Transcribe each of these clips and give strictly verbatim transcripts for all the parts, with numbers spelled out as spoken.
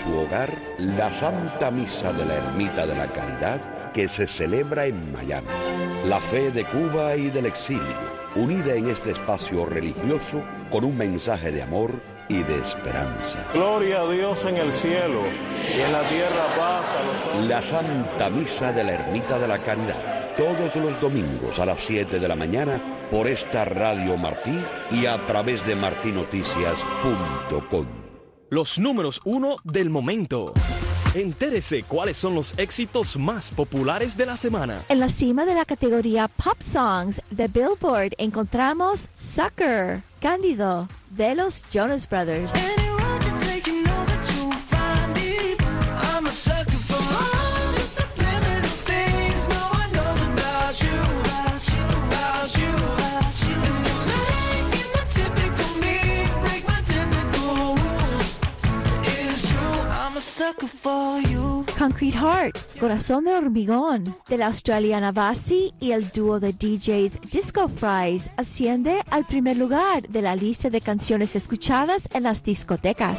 su hogar la Santa Misa de la Ermita de la Caridad que se celebra en Miami. La fe de Cuba y del exilio, unida en este espacio religioso con un mensaje de amor y de esperanza. Gloria a Dios en el cielo y en la tierra paz a los hombres. La Santa Misa de la Ermita de la Caridad, todos los domingos a las siete de la mañana por esta Radio Martí y a través de martí noticias punto com. Los números uno del momento. Entérese cuáles son los éxitos más populares de la semana. En la cima de la categoría Pop Songs de Billboard encontramos Sucker, Cándido, de los Jonas Brothers. Concrete Heart, Corazón de Hormigón, de la australiana Vasi y el dúo de D Js Disco Fries asciende al primer lugar de la lista de canciones escuchadas en las discotecas.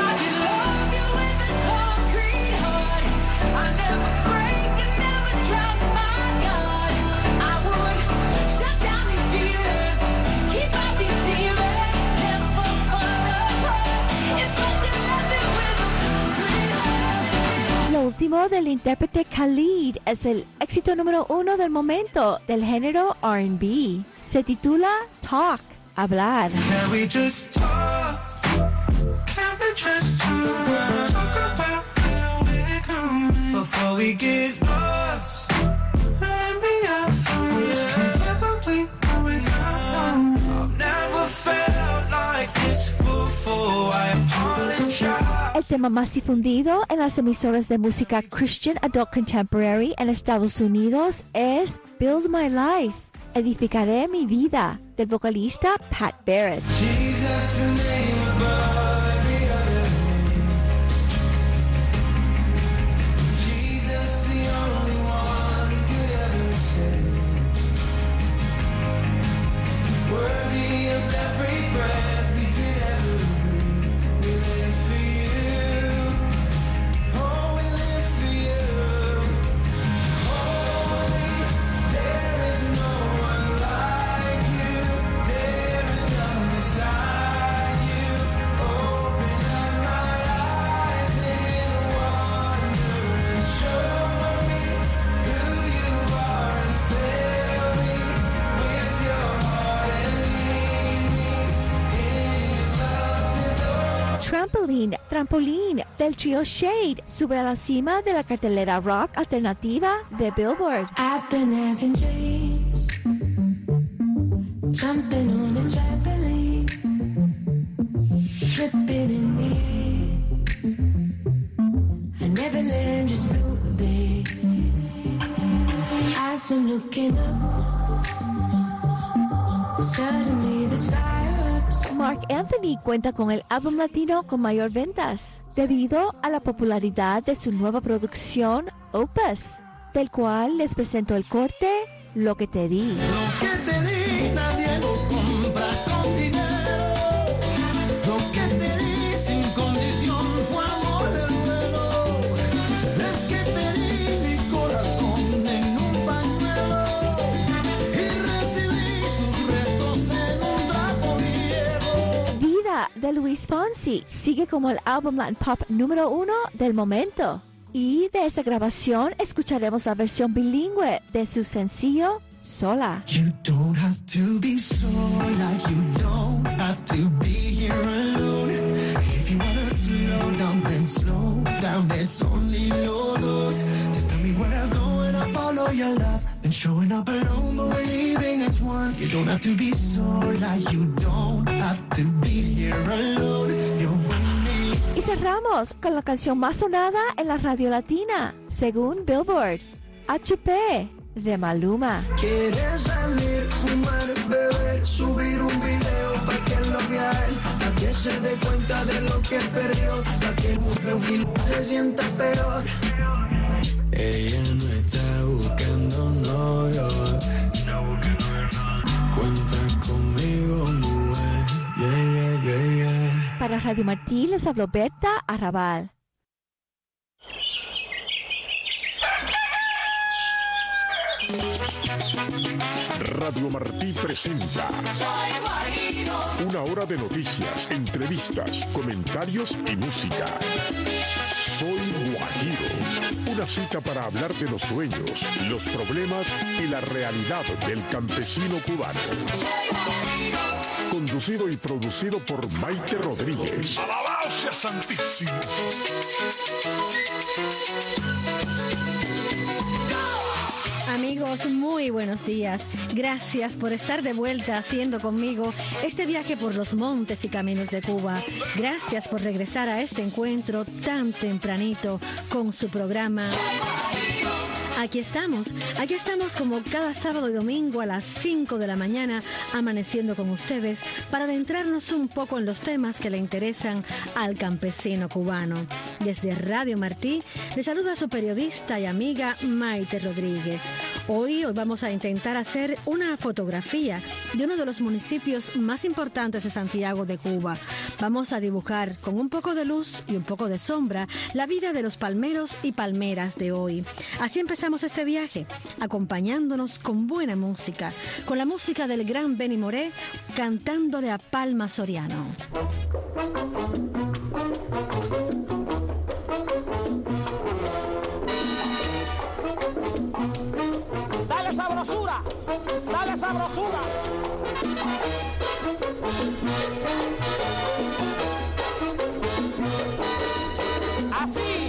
Lo último del intérprete Khalid es el éxito número uno del momento del género R and B. Se titula Talk, hablar. Can we just talk? Can we just talk? Talk about where we're going before we get lost. Let me out for you. Can't get what we going on. I've never felt like this before. I apologize. El tema más difundido en las emisoras de música Christian Adult Contemporary en Estados Unidos es Build My Life, Edificaré mi vida, del vocalista Pat Barrett. Jesus, the name above every other name. Jesus, the only one who could ever save. Worthy of every breath we could ever breathe. We live for you. Oh, we live for you. Holy, there is no one like you. There is none beside you. Open up my eyes in wonder and show me who you are and fill me with your heart and lead me in your love to the Trampoline, Trampolín, del trío Shade, sube a la cima de la cartelera rock alternativa de Billboard. I've been having dreams, jumping on a trampoline, flipping in the air. I never land, just flew away. As I'm looking up, suddenly the sky erupts. Mark Anthony cuenta con el álbum latino con mayor ventas, debido a la popularidad de su nueva producción Opus, del cual les presento el corte Lo que te di. Lo que te di nadie lo compra con dinero. Lo que te di sin condición fue amor del vuelo. Es que te di mi corazón en un pañuelo y recibí sus restos en un trapo viejo. Vida de Luis Fonsi sigue como el álbum Latin Pop número uno del momento. Y de esa grabación escucharemos la versión bilingüe de su sencillo Sola. You don't have to be sola, you don't have to be here alone. If you wanna slow down, then slow down, it's only los dos. Just tell me where I'm going, I'll follow your love. Been showing up at home, but we're leaving as one. You don't have to be sola, you don't have to be here alone. You're with me. Y cerramos con la canción más sonada en la radio latina, según Billboard, H P de Maluma. Quieres salir, fumar, beber, subir un video para que lo vea él, para que se dé cuenta de lo que perdió, para que el se sienta peor. Ella no está buscando novio, cuenta conmigo, mujer. Yeah, yeah, yeah, yeah. Para Radio Martí les habló Berta Arrabal. Radio Martí presenta una hora de noticias, entrevistas, comentarios y música. Soy Guajiro, una cita para hablar de los sueños, los problemas y la realidad del campesino cubano. Conducido y producido por Maite Rodríguez. ¡Alabado sea Santísimo! Amigos, muy buenos días. Gracias por estar de vuelta haciendo conmigo este viaje por los montes y caminos de Cuba. Gracias por regresar a este encuentro tan tempranito con su programa. Aquí estamos, aquí estamos como cada sábado y domingo a las cinco de la mañana, amaneciendo con ustedes para adentrarnos un poco en los temas que le interesan al campesino cubano. Desde Radio Martí, le saluda a su periodista y amiga Maite Rodríguez. Hoy, hoy vamos a intentar hacer una fotografía de uno de los municipios más importantes de Santiago de Cuba. Vamos a dibujar con un poco de luz y un poco de sombra la vida de los palmeros y palmeras de hoy. Así empezamos este viaje, acompañándonos con buena música, con la música del gran Benny Moré, cantándole a Palma Soriano. Dale sabrosura, dale sabrosura. Así.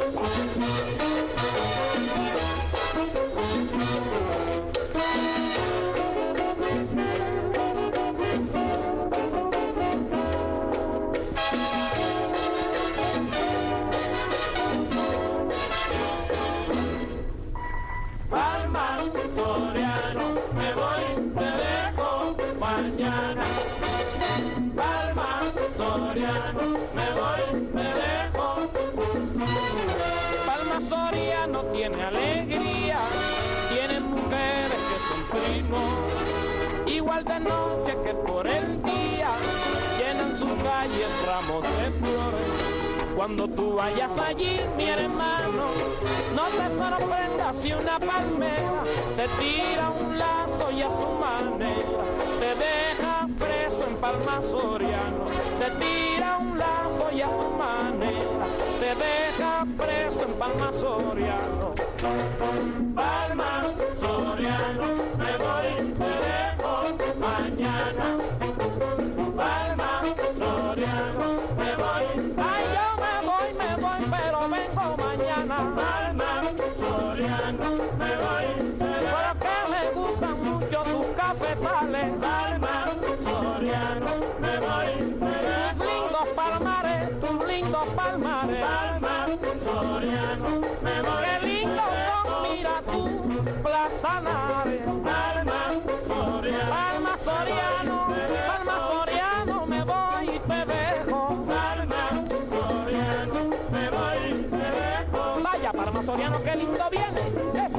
Palma Soriano, me voy, te dejo mañana. Palma Soriano, me voy, me dejo. Palma Soriano tiene alegría, tiene mujeres que son primos, igual de noche que por el día, llenan sus calles ramos de flores. Cuando tú vayas allí, mi hermano, no te sorprendas si una palmera te tira un lazo y a su manera te deja preso en Palma Soriano. Te tira un lazo y a su manera te deja preso en Palma Soriano. Palma Soriano, me voy, te dejo mañana. Palma Soriano, me voy, ay yo me voy, me voy, pero vengo mañana. Palma Soriano, me voy, pero que me gustan mucho tus cafetales. Palma Soriano, me voy, tus lindos palmares, tus lindos palmares. Palma Soriano, me voy, qué lindos son, mira tus platanares. Palma Soriano, Palma Soriano, Palma Soriano, me voy y te dejo. Palma Soriano, me voy y te dejo. Vaya Palma Soriano, qué lindo viene. Eh.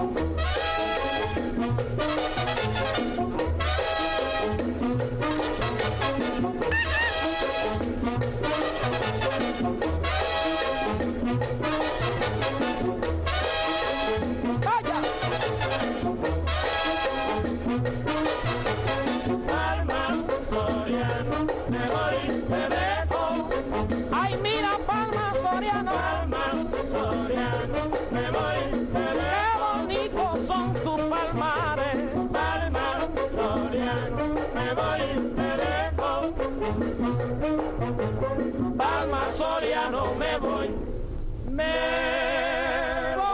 Vaya. Palma Soriano, me voy, te dejo. Ay, mira Palma Soriano. Palma Soriano, me voy, te dejo. Qué bonitos son tus palmares. Palma Soriano, me voy, te dejo. Palma Soriano, me voy, me voy.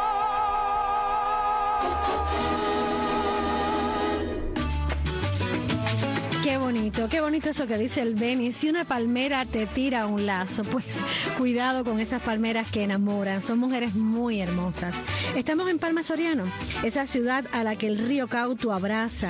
Qué bonito, qué bonito eso que dice el Benny. Si una palmera te tira un lazo, pues cuidado con esas palmeras que enamoran. Son mujeres muy hermosas. Estamos en Palma Soriano, esa ciudad a la que el río Cauto abraza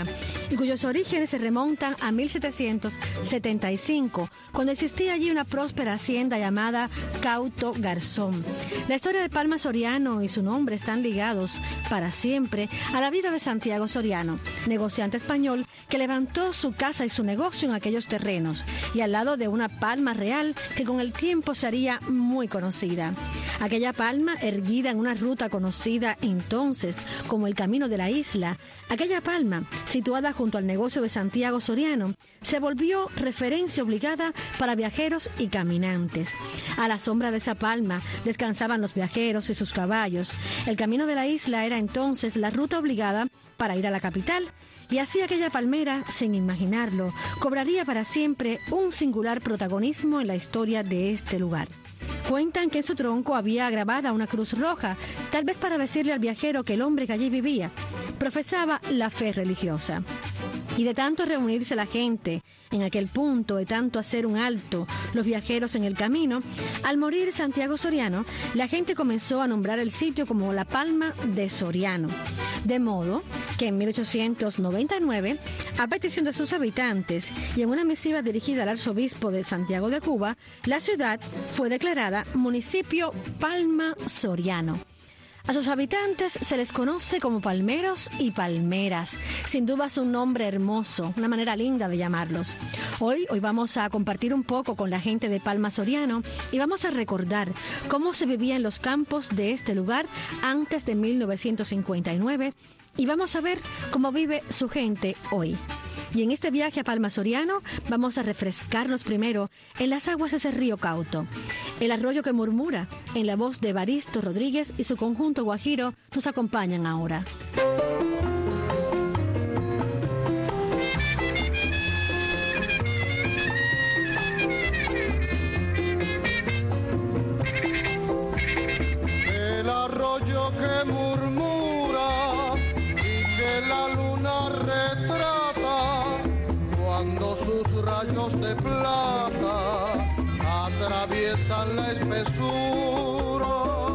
y cuyos orígenes se remontan a mil setecientos setenta y cinco, cuando existía allí una próspera hacienda llamada Cauto Garzón. La historia de Palma Soriano y su nombre están ligados para siempre a la vida de Santiago Soriano, negociante español que levantó su casa y su negocio en aquellos terrenos y al lado de una palma real que con el tiempo se haría muy conocida. Aquella palma, erguida en una ruta conocida entonces como el Camino de la Isla, aquella palma, situada junto al negocio de Santiago Soriano, se volvió referencia obligada para viajeros y caminantes. A la sombra de esa palma descansaban los viajeros y sus caballos. El Camino de la Isla era entonces la ruta obligada para ir a la capital, y así aquella palmera, sin imaginarlo, cobraría para siempre un singular protagonismo en la historia de este lugar. Cuentan que en su tronco había grabada una cruz roja, tal vez para decirle al viajero que el hombre que allí vivía profesaba la fe religiosa. Y de tanto reunirse la gente en aquel punto, de tanto hacer un alto los viajeros en el camino, al morir Santiago Soriano, la gente comenzó a nombrar el sitio como la Palma de Soriano. De modo que en mil ochocientos noventa y nueve, a petición de sus habitantes y en una misiva dirigida al arzobispo de Santiago de Cuba, la ciudad fue declarada municipio Palma Soriano. A sus habitantes se les conoce como palmeros y palmeras. Sin duda es un nombre hermoso, una manera linda de llamarlos. Hoy, hoy vamos a compartir un poco con la gente de Palma Soriano y vamos a recordar cómo se vivía en los campos de este lugar antes de mil novecientos cincuenta y nueve y vamos a ver cómo vive su gente hoy. Y en este viaje a Palma Soriano vamos a refrescarnos primero en las aguas de ese río Cauto. El arroyo que murmura, en la voz de Evaristo Rodríguez y su conjunto guajiro, nos acompañan ahora. El arroyo que murmura y que la luna retrata cuando sus rayos de plata atraviesan la espesura.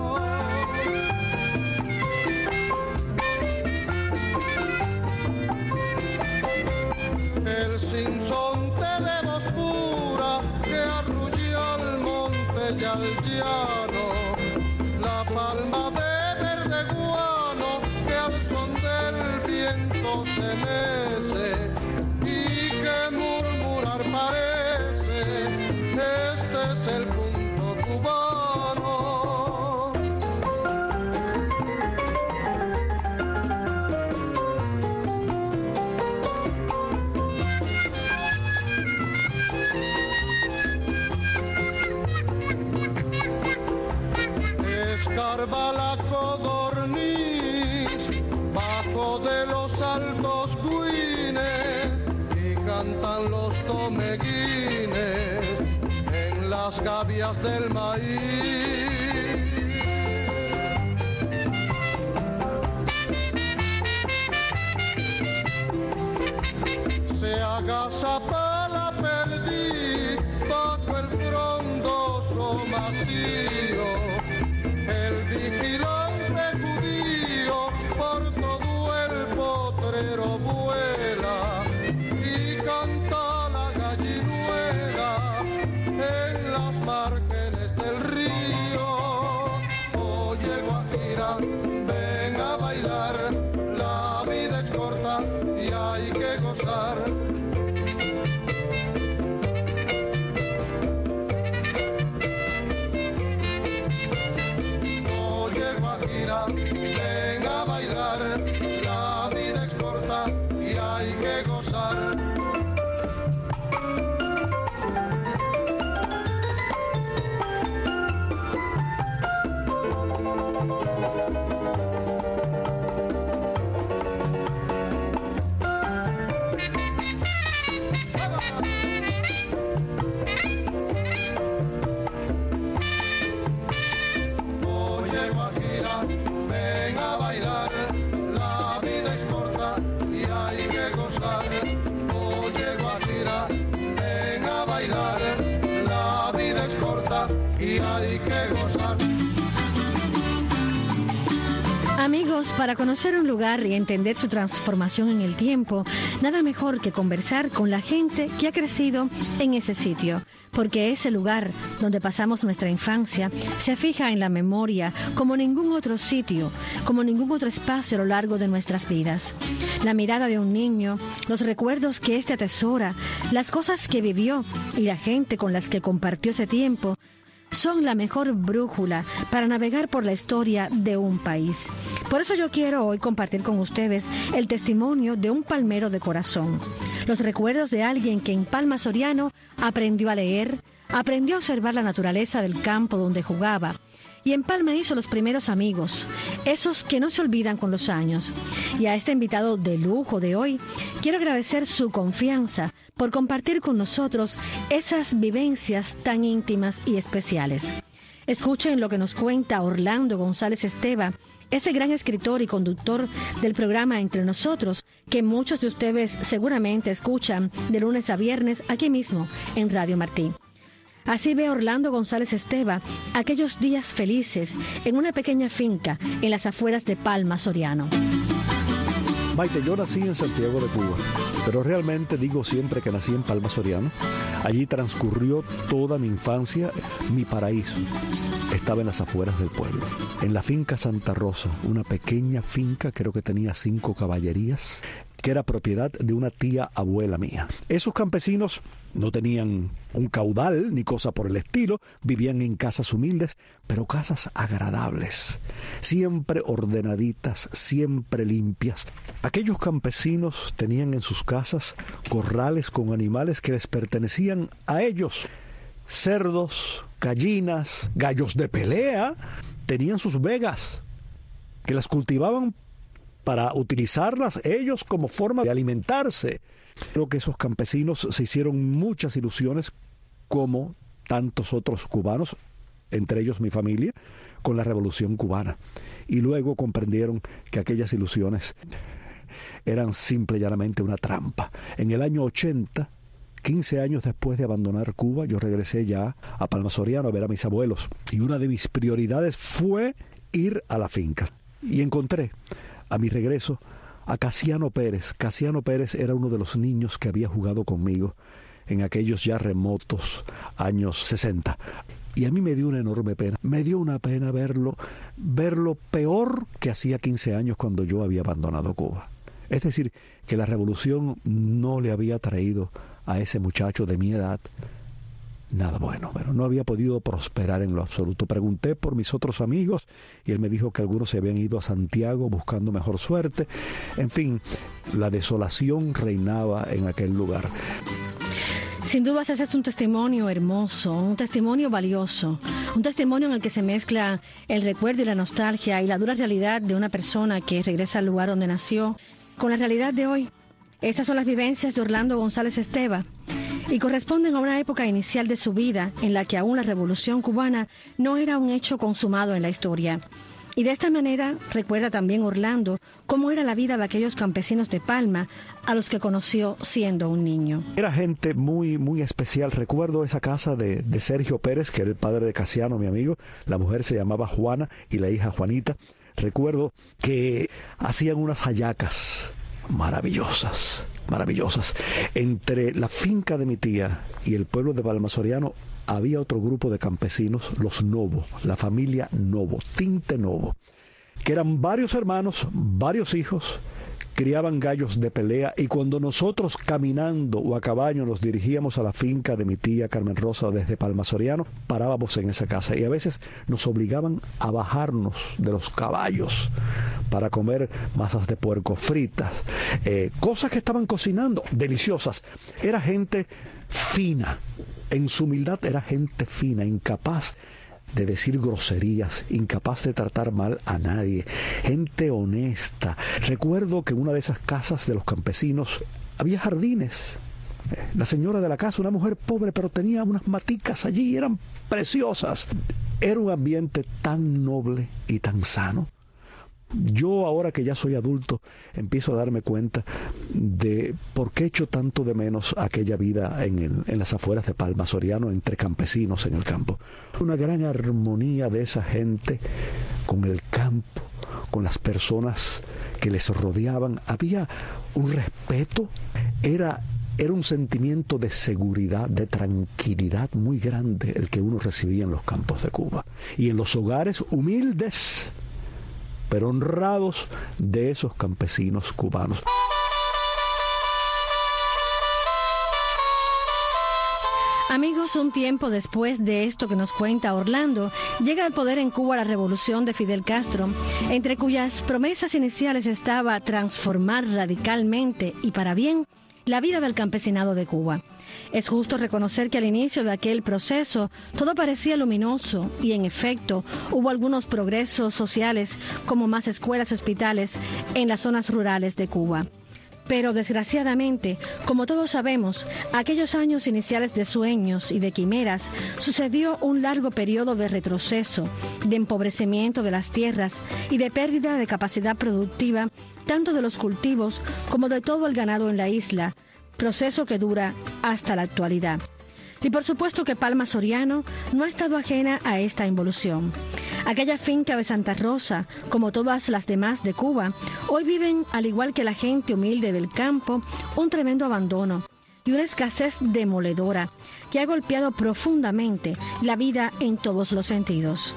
El sinsonte de voz pura que arrulla al monte y al llano, la palma de verde guano que al son del viento se mece y que murmurar parece, este es el punto cubano. Escarba la codorniz bajo de los altos cuines y cantan los tomeguines en las gavias del maíz. Se agazapa la perdiz bajo el frondoso macío, el vigilante judío por todo el potrero vuela y canta la gallinuela en las márgenes del río. Oye Guajira, ven a bailar, la vida es corta y hay que gozar. Oye Guajira, ven a bailar, la vida es corta y hay que gozar. Oye Guajira, ven a bailar, la vida es corta y hay que gozar. Oye Guajira, ven a bailar, la vida es corta y hay que gozar. Amigos, para conocer un lugar y entender su transformación en el tiempo, nada mejor que conversar con la gente que ha crecido en ese sitio, porque ese lugar donde pasamos nuestra infancia se fija en la memoria como ningún otro sitio, como ningún otro espacio a lo largo de nuestras vidas. La mirada de un niño, los recuerdos que éste atesora, las cosas que vivió y la gente con las que compartió ese tiempo son la mejor brújula para navegar por la historia de un país. Por eso yo quiero hoy compartir con ustedes el testimonio de un palmero de corazón, los recuerdos de alguien que en Palma Soriano aprendió a leer, aprendió a observar la naturaleza del campo donde jugaba, y en Palma hizo los primeros amigos, esos que no se olvidan con los años. Y a este invitado de lujo de hoy, quiero agradecer su confianza por compartir con nosotros esas vivencias tan íntimas y especiales. Escuchen lo que nos cuenta Orlando González Esteva, ese gran escritor y conductor del programa Entre Nosotros, que muchos de ustedes seguramente escuchan de lunes a viernes aquí mismo en Radio Martí. Así ve Orlando González Esteva aquellos días felices en una pequeña finca en las afueras de Palma Soriano. Maite, yo nací en Santiago de Cuba, pero realmente digo siempre que nací en Palma Soriano. Allí transcurrió toda mi infancia, mi paraíso estaba en las afueras del pueblo, en la finca Santa Rosa, una pequeña finca, creo que tenía cinco caballerías, que era propiedad de una tía abuela mía. Esos campesinos no tenían un caudal ni cosa por el estilo, vivían en casas humildes, pero casas agradables, siempre ordenaditas, siempre limpias. Aquellos campesinos tenían en sus casas corrales con animales que les pertenecían a ellos, cerdos, gallinas, gallos de pelea, tenían sus vegas, que las cultivaban para utilizarlas ellos como forma de alimentarse. Creo que esos campesinos se hicieron muchas ilusiones, como tantos otros cubanos, entre ellos mi familia, con la Revolución Cubana. Y luego comprendieron que aquellas ilusiones eran simple y llanamente una trampa. En el año ochenta, quince años después de abandonar Cuba, yo regresé ya a Palma Soriano a ver a mis abuelos. Y una de mis prioridades fue ir a la finca. Y encontré a mi regreso a Casiano Pérez. Casiano Pérez era uno de los niños que había jugado conmigo en aquellos ya remotos años sesenta. Y a mí me dio una enorme pena. Me dio una pena verlo, verlo peor que hacía quince años cuando yo había abandonado Cuba. Es decir, que la revolución no le había traído a ese muchacho de mi edad nada bueno, pero no había podido prosperar en lo absoluto. Pregunté por mis otros amigos y él me dijo que algunos se habían ido a Santiago buscando mejor suerte. En fin, la desolación reinaba en aquel lugar. Sin duda ese es un testimonio hermoso, un testimonio valioso, un testimonio en el que se mezcla el recuerdo y la nostalgia y la dura realidad de una persona que regresa al lugar donde nació con la realidad de hoy. Estas son las vivencias de Orlando González Esteva y corresponden a una época inicial de su vida en la que aún la Revolución Cubana no era un hecho consumado en la historia. Y de esta manera recuerda también Orlando cómo era la vida de aquellos campesinos de Palma a los que conoció siendo un niño. Era gente muy, muy especial. Recuerdo esa casa de, de Sergio Pérez, que era el padre de Casiano, mi amigo. La mujer se llamaba Juana y la hija Juanita. Recuerdo que hacían unas hallacas maravillosas, maravillosas. Entre la finca de mi tía y el pueblo de Palma Soriano había otro grupo de campesinos, los Novo, la familia Novo, Tinte Novo, que eran varios hermanos, varios hijos, criaban gallos de pelea, y cuando nosotros caminando o a caballo nos dirigíamos a la finca de mi tía Carmen Rosa desde Palma Soriano, parábamos en esa casa y a veces nos obligaban a bajarnos de los caballos para comer masas de puerco fritas, eh, cosas que estaban cocinando, deliciosas. Era gente fina, en su humildad era gente fina, incapaz de decir groserías, incapaz de tratar mal a nadie, gente honesta. Recuerdo que en una de esas casas de los campesinos había jardines. La señora de la casa, una mujer pobre, pero tenía unas maticas allí, eran preciosas. Era un ambiente tan noble y tan sano. Yo, ahora que ya soy adulto, empiezo a darme cuenta de por qué echo tanto de menos aquella vida en, el, en las afueras de Palma Soriano, entre campesinos en el campo. Una gran armonía de esa gente con el campo, con las personas que les rodeaban. Había un respeto, era, era un sentimiento de seguridad, de tranquilidad muy grande el que uno recibía en los campos de Cuba y en los hogares humildes pero honrados de esos campesinos cubanos. Amigos, un tiempo después de esto que nos cuenta Orlando, llega al poder en Cuba la revolución de Fidel Castro, entre cuyas promesas iniciales estaba transformar radicalmente y para bien la vida del campesinado de Cuba. Es justo reconocer que al inicio de aquel proceso todo parecía luminoso y en efecto hubo algunos progresos sociales como más escuelas y hospitales en las zonas rurales de Cuba. Pero desgraciadamente, como todos sabemos, aquellos años iniciales de sueños y de quimeras sucedió un largo periodo de retroceso, de empobrecimiento de las tierras y de pérdida de capacidad productiva tanto de los cultivos como de todo el ganado en la isla, proceso que dura hasta la actualidad. Y por supuesto que Palma Soriano no ha estado ajena a esta involución. Aquella finca de Santa Rosa, como todas las demás de Cuba, hoy viven, al igual que la gente humilde del campo, un tremendo abandono y una escasez demoledora que ha golpeado profundamente la vida en todos los sentidos.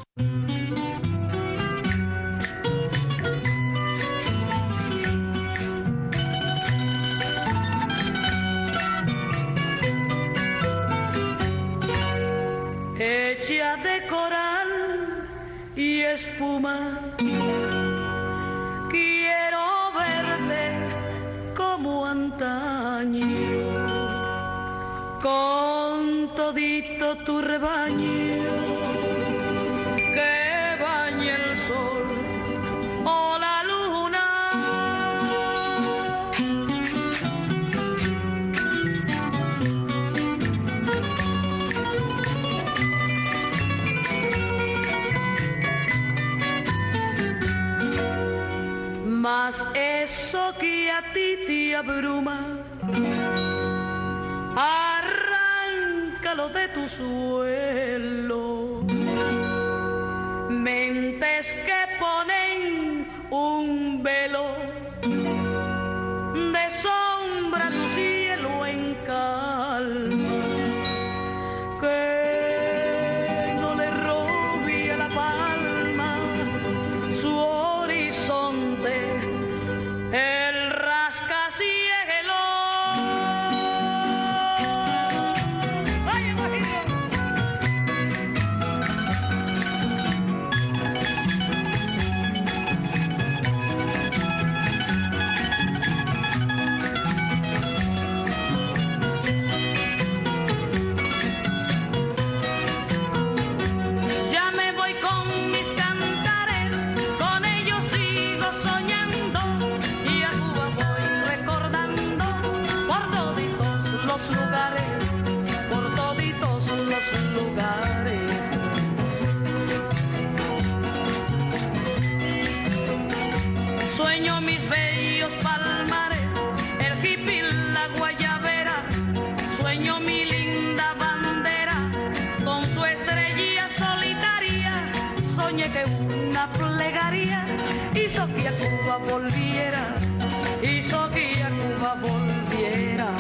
Hecha de coral y espuma, quiero verte como antaño, con todito tu rebaño que baña el sol o la luna. Mas eso que a ti te abruma, arráncalo de tu suelo. Mentes que ponen un velo de sombra tu cielo en calma, que no le robe a la palma su horizonte, el rascacielos. ¡Ay, ya me voy con mis cantares, con ellos sigo soñando y a Cuba voy recordando por toditos los lugares, por toditos los lugares. Sueño mis bellos palmares, el hippie, la guayabera, sueño mi linda bandera con su estrella solitaria. Soñé que una plegaria hizo que a Cuba volviera, hizo que a Cuba volviera.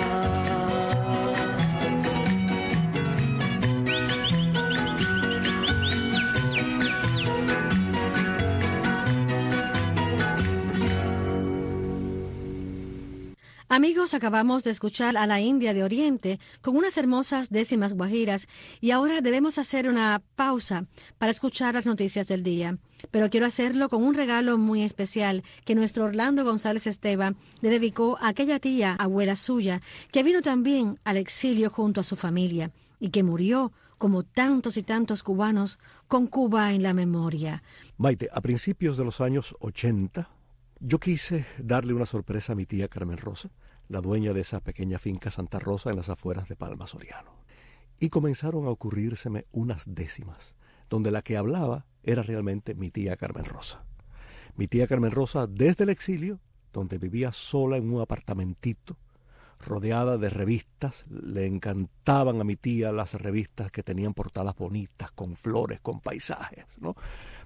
Amigos, acabamos de escuchar a la India de Oriente con unas hermosas décimas guajiras y ahora debemos hacer una pausa para escuchar las noticias del día. Pero quiero hacerlo con un regalo muy especial que nuestro Orlando González Esteban le dedicó a aquella tía, abuela suya, que vino también al exilio junto a su familia y que murió, como tantos y tantos cubanos, con Cuba en la memoria. Maite, a principios de los años ochenta, yo quise darle una sorpresa a mi tía Carmen Rosa, la dueña de esa pequeña finca Santa Rosa en las afueras de Palma Soriano. Y comenzaron a ocurrírseme unas décimas, donde la que hablaba era realmente mi tía Carmen Rosa. Mi tía Carmen Rosa desde el exilio, donde vivía sola en un apartamentito, rodeada de revistas. Le encantaban a mi tía las revistas que tenían portadas bonitas, con flores, con paisajes, ¿no?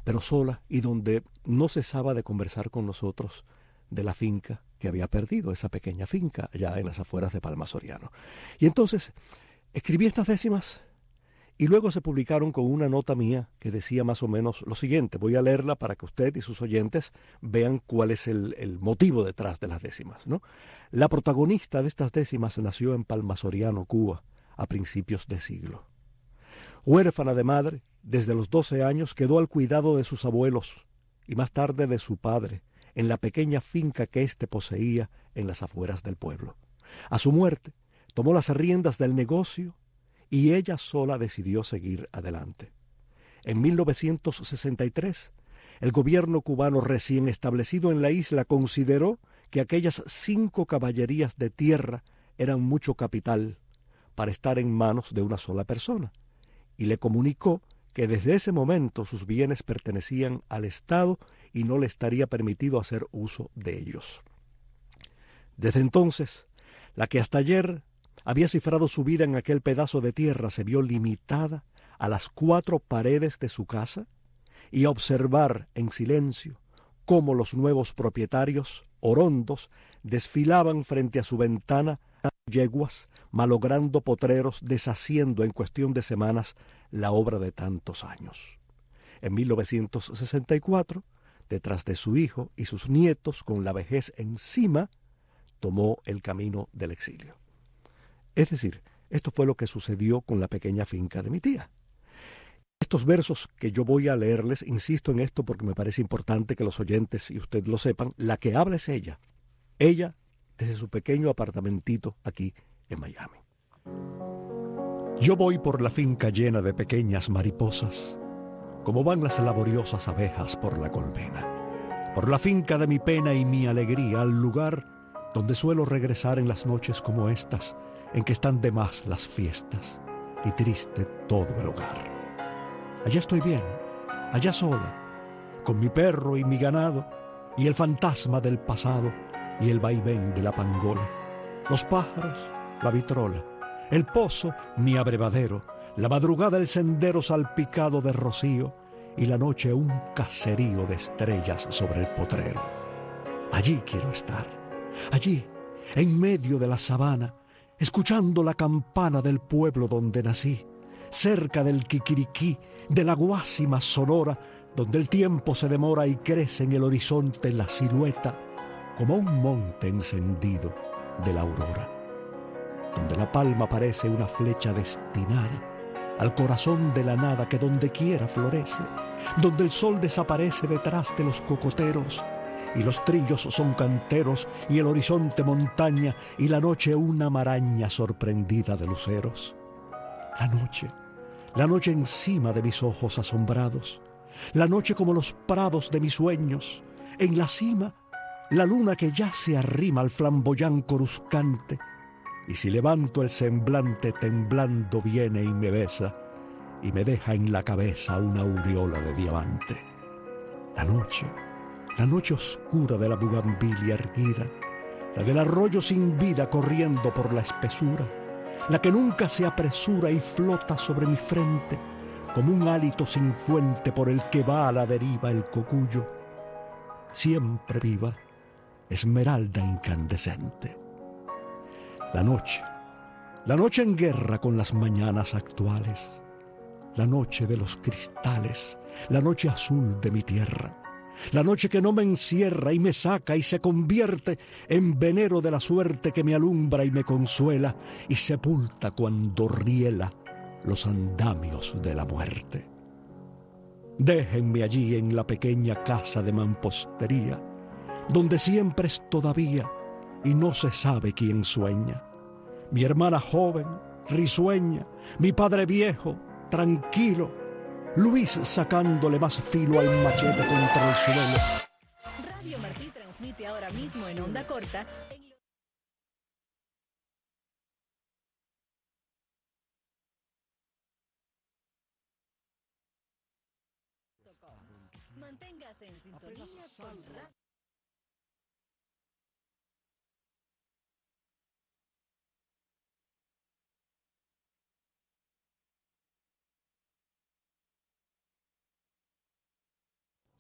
pero sola, y donde no cesaba de conversar con nosotros de la finca que había perdido, esa pequeña finca allá en las afueras de Palma Soriano. Y entonces escribí estas décimas y luego se publicaron con una nota mía que decía más o menos lo siguiente. Voy a leerla para que usted y sus oyentes vean cuál es el, el motivo detrás de las décimas, ¿no? La protagonista de estas décimas nació en Palma Soriano, Cuba, a principios de siglo. Huérfana de madre, desde los doce años quedó al cuidado de sus abuelos y más tarde de su padre, en la pequeña finca que éste poseía en las afueras del pueblo. A su muerte, tomó las riendas del negocio y ella sola decidió seguir adelante. En mil novecientos sesenta y tres, el gobierno cubano recién establecido en la isla consideró que aquellas cinco caballerías de tierra eran mucho capital para estar en manos de una sola persona, y le comunicó que desde ese momento sus bienes pertenecían al Estado y no le estaría permitido hacer uso de ellos. Desde entonces, la que hasta ayer había cifrado su vida en aquel pedazo de tierra se vio limitada a las cuatro paredes de su casa y a observar en silencio cómo los nuevos propietarios, orondos, desfilaban frente a su ventana yeguas, malogrando potreros, deshaciendo en cuestión de semanas la obra de tantos años. En mil novecientos sesenta y cuatro, detrás de su hijo y sus nietos con la vejez encima, tomó el camino del exilio. Es decir, esto fue lo que sucedió con la pequeña finca de mi tía. Estos versos que yo voy a leerles, insisto en esto porque me parece importante que los oyentes y usted lo sepan, la que habla es ella. Ella desde su pequeño apartamentito aquí en Miami. Yo voy por la finca llena de pequeñas mariposas, como van las laboriosas abejas por la colmena. Por la finca de mi pena y mi alegría, al lugar donde suelo regresar en las noches como estas, en que están de más las fiestas y triste todo el hogar. Allá estoy bien, allá sola, con mi perro y mi ganado, y el fantasma del pasado y el vaivén de la pangola, los pájaros, la vitrola, el pozo, mi abrevadero, la madrugada el sendero salpicado de rocío y la noche un caserío de estrellas sobre el potrero. Allí quiero estar, allí, en medio de la sabana, escuchando la campana del pueblo donde nací, cerca del quiquiriquí, de la guásima sonora, donde el tiempo se demora y crece en el horizonte la silueta como un monte encendido de la aurora, donde la palma parece una flecha destinada al corazón de la nada que donde quiera florece, donde el sol desaparece detrás de los cocoteros y los trillos son canteros y el horizonte montaña y la noche una maraña sorprendida de luceros. La noche, la noche encima de mis ojos asombrados, la noche como los prados de mis sueños, en la cima la luna que ya se arrima al flamboyán coruscante, y si levanto el semblante temblando viene y me besa, y me deja en la cabeza una aureola de diamante. La noche, la noche oscura de la bugambilia erguida, la del arroyo sin vida corriendo por la espesura, la que nunca se apresura y flota sobre mi frente, como un hálito sin fuente por el que va a la deriva el cocuyo, siempre viva, esmeralda incandescente. La noche, la noche en guerra con las mañanas actuales, la noche de los cristales, la noche azul de mi tierra, la noche que no me encierra y me saca y se convierte en venero de la suerte que me alumbra y me consuela y sepulta cuando riela los andamios de la muerte. Déjenme allí en la pequeña casa de mampostería, donde siempre es todavía y no se sabe quién sueña. Mi hermana joven, risueña, mi padre viejo, tranquilo, Luis sacándole más filo al machete contra el suelo. Radio Martí transmite ahora mismo en onda corta. Manténgase en sintonía con Radio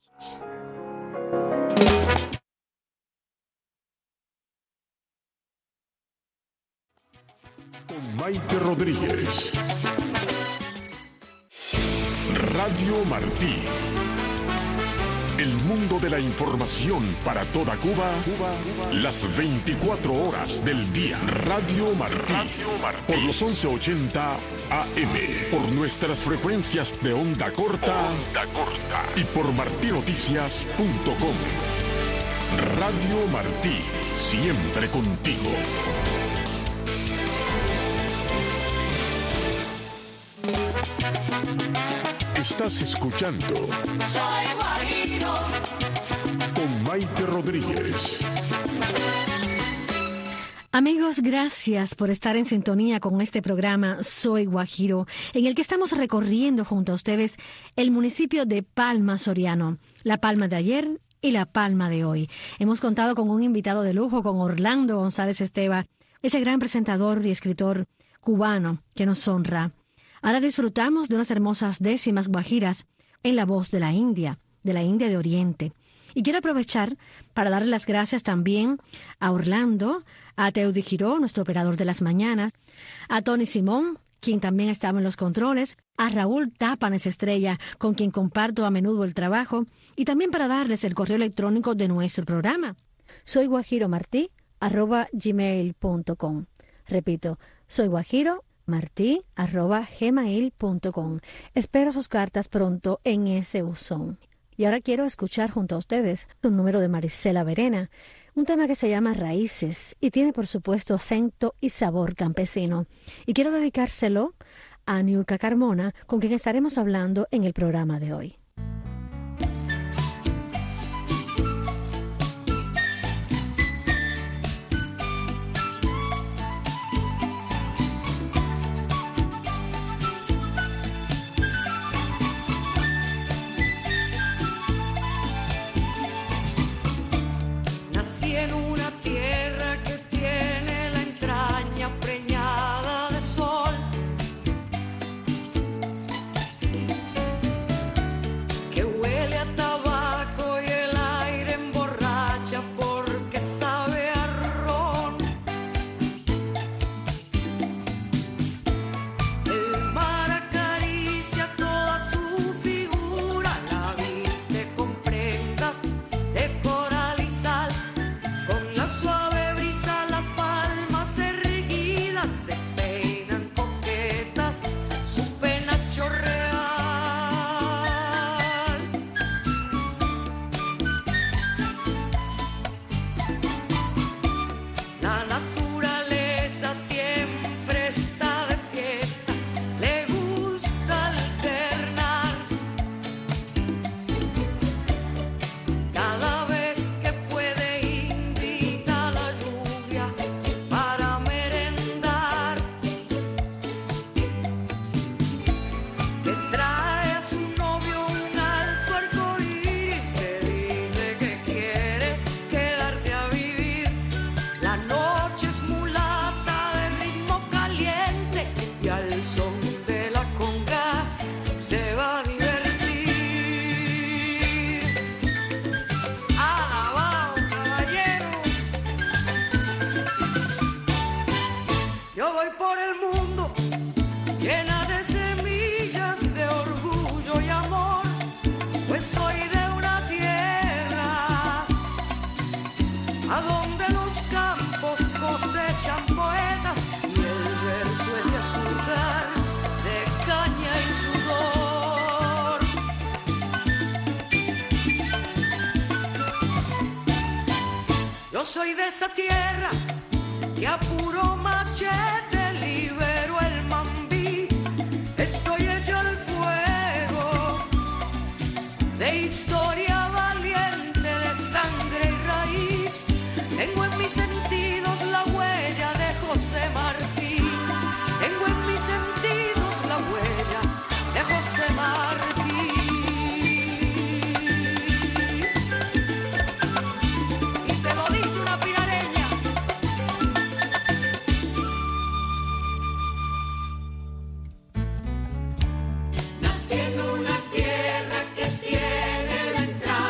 Con Maite Rodríguez. Radio Martí. El mundo de la información para toda Cuba, Cuba, Cuba. Las veinticuatro horas del día. Radio Martí. Radio Martí. Por los once ochenta A M. Por nuestras frecuencias de onda corta. Onda corta. Y por martinoticias punto com. Radio Martí. Siempre contigo. Estás escuchando Soy Guajiro con Maite Rodríguez. Amigos, gracias por estar en sintonía con este programa Soy Guajiro, en el que estamos recorriendo junto a ustedes el municipio de Palma Soriano, La Palma de ayer y La Palma de hoy. Hemos contado con un invitado de lujo, con Orlando González Esteva, ese gran presentador y escritor cubano que nos honra. Ahora disfrutamos de unas hermosas décimas guajiras en la voz de la India, de la India de Oriente. Y quiero aprovechar para darle las gracias también a Orlando, a Teudi Giró, nuestro operador de las mañanas, a Tony Simón, quien también estaba en los controles, a Raúl Tápanes Estrella, con quien comparto a menudo el trabajo, y también para darles el correo electrónico de nuestro programa. Soy guajiromartí arroba gmail punto com. Repito, soy guajiro martí arroba gmail punto com. Espero sus cartas pronto en ese buzón. Y ahora quiero escuchar junto a ustedes un número de Marisela Verena, un tema que se llama Raíces y tiene por supuesto acento y sabor campesino. Y quiero dedicárselo a Niurka Carmona, con quien estaremos hablando en el programa de hoy. en una tierra que tiene la entraña preñada de sol, que huele a tabaco y el aire emborracha porque sabe a ron. El mar acaricia toda su figura, la viste con prendas de coral y sal. Soy de esa tierra que a puro machete libero el mambí. Estoy hecho al fuego de historia valiente, de sangre y raíz. Tengo en mis sentidos la huella de José Martí. Tengo en mis sentidos la huella de José Martí. En una tierra que tiene la entrada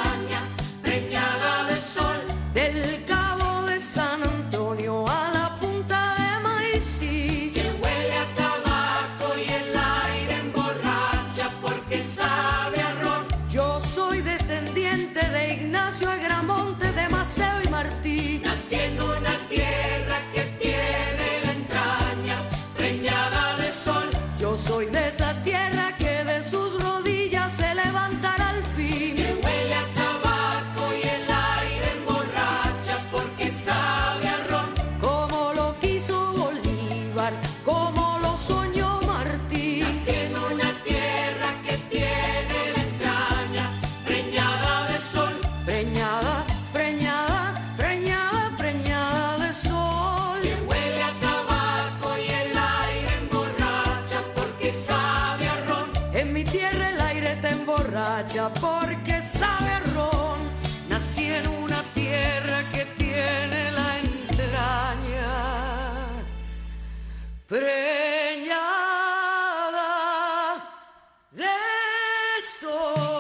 preñada porque sabe a ron. Nací en una tierra que tiene la entraña preñada de sol.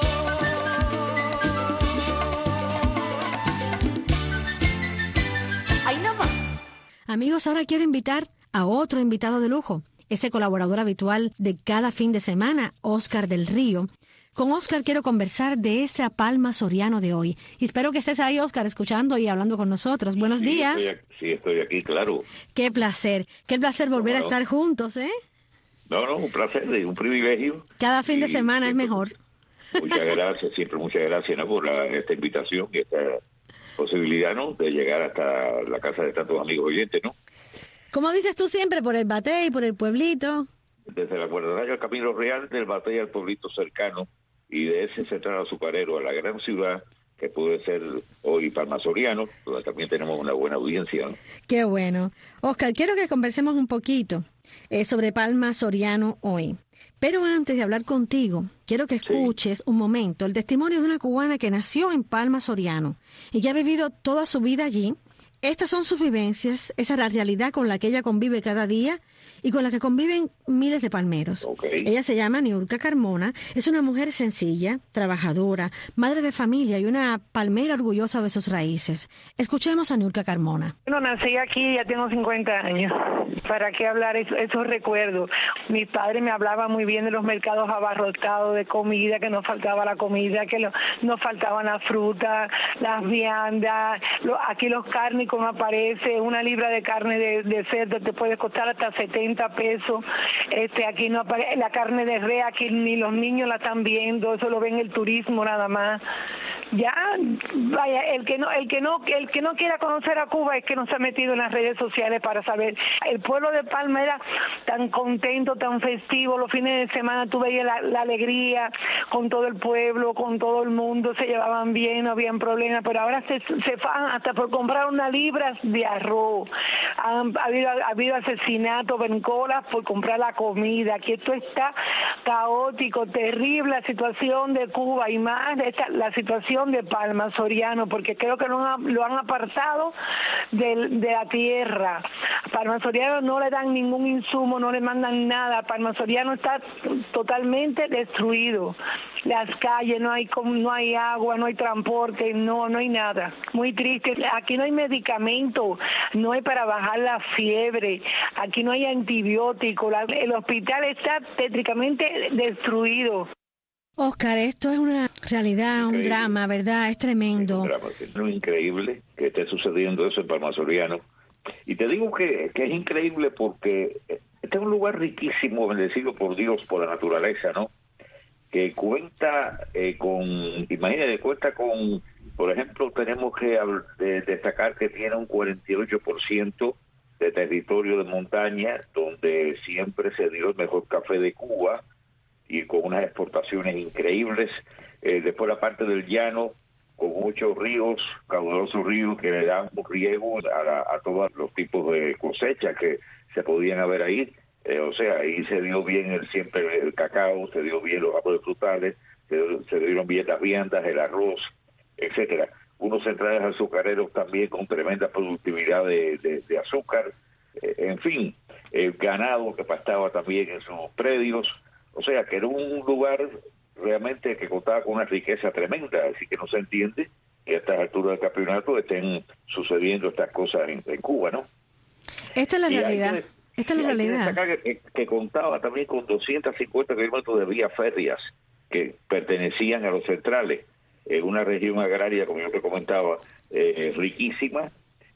Ay, no más. Amigos, ahora quiero invitar a otro invitado de lujo, ese colaborador habitual de cada fin de semana, Oscar del Río. Con Oscar quiero conversar de esa Palma Soriano de hoy. Y espero que estés ahí, Oscar, escuchando y hablando con nosotros. Buenos Sí, días. Estoy aquí, sí, estoy aquí, claro. Qué placer, qué placer volver No, a no. estar juntos, ¿eh? No, no, un placer, un privilegio. Cada fin de semana es mejor. Muchas gracias, siempre muchas gracias, ¿no? Por la- esta invitación y esta posibilidad, ¿no? De llegar hasta la casa de tantos amigos oyentes, ¿no? Como dices tú siempre, por el Batey, por el pueblito. Desde la Guardarraya al Camino Real, del Batey al pueblito cercano, y de ese central azucarero a la gran ciudad, que puede ser hoy Palma Soriano, donde también tenemos una buena audiencia, ¿no? Qué bueno. Oscar, quiero que conversemos un poquito eh, sobre Palma Soriano hoy. Pero antes de hablar contigo, quiero que escuches un momento el testimonio de una cubana que nació en Palma Soriano y que ha vivido toda su vida allí. Estas son sus vivencias, esa es la realidad con la que ella convive cada día y con la que conviven miles de palmeros. Ella se llama Niurka Carmona, es una mujer sencilla, trabajadora, madre de familia y una palmera orgullosa de sus raíces. Escuchemos a Niurka Carmona. Bueno, nací aquí, ya tengo cincuenta años. ¿Para qué hablar eso- esos recuerdos? Mi padre me hablaba muy bien de los mercados abarrotados de comida, que no faltaba la comida, que lo- no faltaban las frutas, las viandas, lo- aquí los cárnicos no aparece, una libra de carne de, de cerdo te puede costar hasta setenta pesos. Este, aquí no aparece la carne de res, aquí ni los niños la están viendo, eso lo ven el turismo nada más. Ya, vaya, el que no, el que no, el que no quiera conocer a Cuba es que no se ha metido en las redes sociales para saber. El pueblo de Palma era tan contento, tan festivo, los fines de semana tú veías la, la alegría con todo el pueblo, con todo el mundo, se llevaban bien, no habían problemas, pero ahora se, se fan hasta por comprar una libra de arroz. Han, ha, habido, ha habido asesinatos, bencolas por comprar la comida. Aquí esto está caótico, terrible la situación de Cuba y más esta, la situación de Palma Soriano, porque creo que lo han, lo han apartado del- de la tierra. Palma Soriano no le dan ningún insumo, no le mandan nada. Palma Soriano está totalmente destruido. Las calles, no hay com- no hay agua, no hay transporte, no no hay nada. Muy triste. Aquí no hay medicamento, no hay para bajar la fiebre. Aquí no hay antibióticos. La- el hospital está tétricamente destruido. Oscar, esto es una realidad, un Increíble. drama, ¿verdad? Es tremendo. Es muy increíble que esté sucediendo eso en Palma Soriano. Y te digo que, que es increíble porque este es un lugar riquísimo, bendecido por Dios, por la naturaleza, ¿no? Que cuenta eh, con, imagínate, cuenta con, por ejemplo, tenemos que habl- de- destacar que tiene un cuarenta y ocho por ciento de territorio de montaña, donde siempre se dio el mejor café de Cuba, y con unas exportaciones increíbles. Eh, después la parte del llano, con muchos ríos, caudalosos ríos que le dan un riego a, la- a todos los tipos de cosecha que se podían haber ahí. Eh, o sea, ahí se dio bien el siempre el cacao, se dio bien los árboles frutales, se, se dieron bien las viandas, el arroz, etcétera. Unos centrales azucareros también con tremenda productividad de, de- de azúcar. Eh, en fin, el ganado que pastaba también en sus predios. O sea, que era un lugar realmente que contaba con una riqueza tremenda, así que no se entiende que a estas alturas del campeonato estén sucediendo estas cosas en, en Cuba, ¿no? Esta es la Y hay realidad. que- Esta es y la hay que realidad. destacar que, que- que contaba también con doscientos cincuenta kilómetros de vías férreas que pertenecían a los centrales, en una región agraria, como yo te comentaba, eh, riquísima,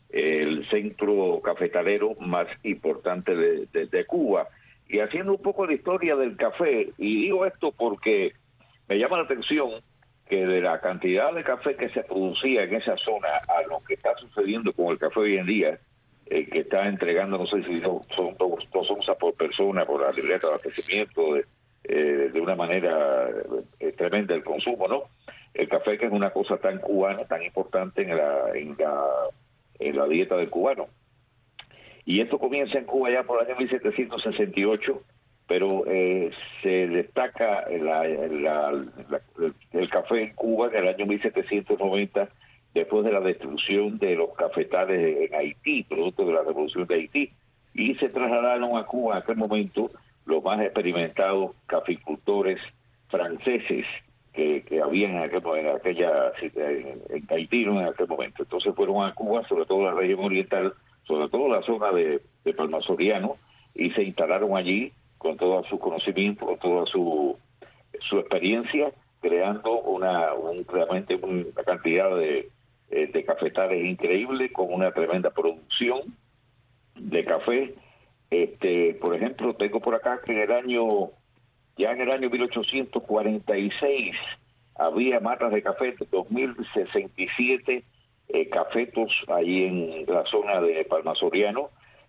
el centro cafetalero más importante de, de- de Cuba. Y haciendo un poco de historia del café, y digo esto porque me llama la atención que de la cantidad de café que se producía en esa zona a lo que está sucediendo con el café hoy en día, eh, que está entregando, no sé si no, son dos, dos onzas por persona por la libreta de abastecimiento, de, eh, de una manera eh, tremenda el consumo, ¿no? El café, que es una cosa tan cubana, tan importante en la, en la, en la dieta del cubano. Y esto comienza en Cuba ya por el año mil setecientos sesenta y ocho, pero eh, se destaca la, la, la, el café en Cuba en el año mil setecientos noventa, después de la destrucción de los cafetales en Haití, producto de la revolución de Haití, y se trasladaron a Cuba en aquel momento los más experimentados caficultores franceses que, que habían en, aquel, en aquella en, en Haití, ¿no? En aquel momento. Entonces fueron a Cuba, sobre todo la región oriental, sobre todo la zona de, de Palma Soriano, y se instalaron allí con todo su conocimiento, con toda su, su experiencia, creando una un, realmente una cantidad de, de cafetales increíble, con una tremenda producción de café. Este, por ejemplo, tengo por acá que en el año, ya en el año mil ochocientos cuarenta y seis, había matas de café, dos mil sesenta y siete eh, cafetos ahí en la zona de Palma Soriano.